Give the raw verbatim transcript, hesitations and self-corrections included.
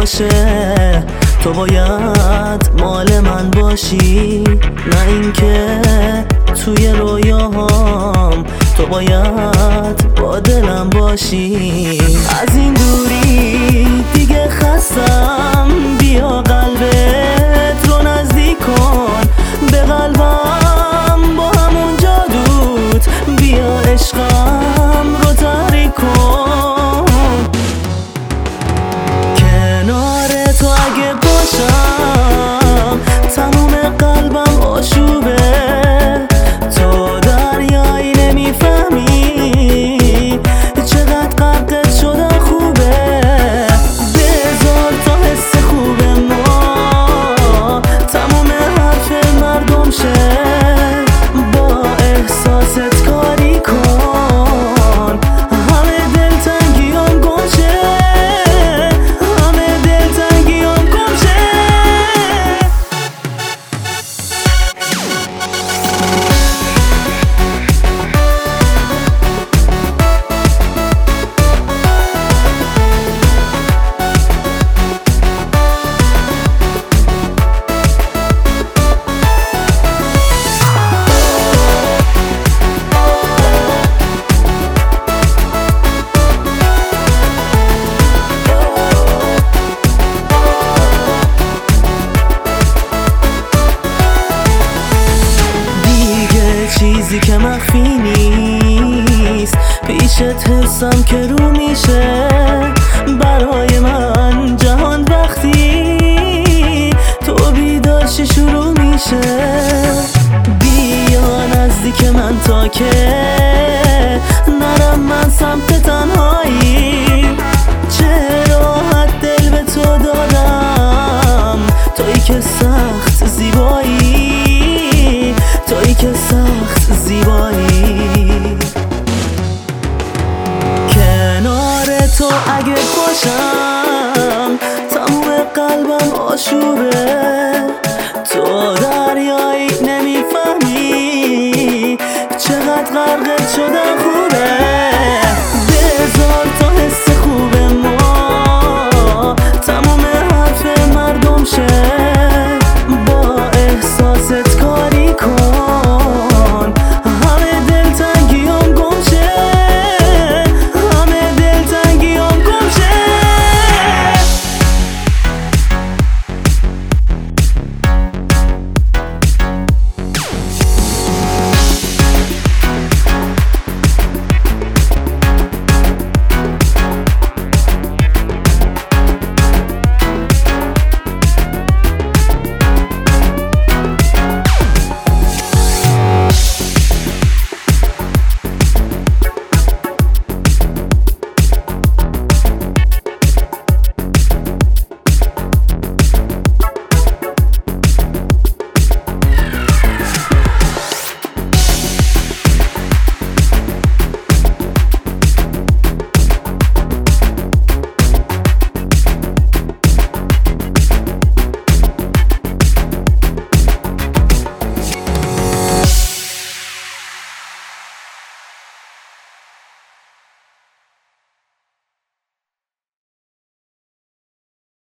باشه تو باید مال من باشی، نه اینکه توی رویاهام تو باید با دلم باشی. از این دوری دیگه خستم، بیا قلبت رو نزدیک کن به قلبم، با همون جادوت بیا عشقم رو تحریک کن. کنار تو اگه باشم تموم قلبم آشوبه، تو دریایی نمیفهمی چقدر غرقت شدن خوبه. بذار تا حس خوب ما تموم حرف مردم شه، با احساست کاری کن، همه دلتنگیام گم شه، همه دلتنگیام گم شه. چیزی که مخفی نیست پیشت حسم که رو میشه، برای من جهان وقتی تو بیدارش شروع میشه. بیا نزدیک من تا که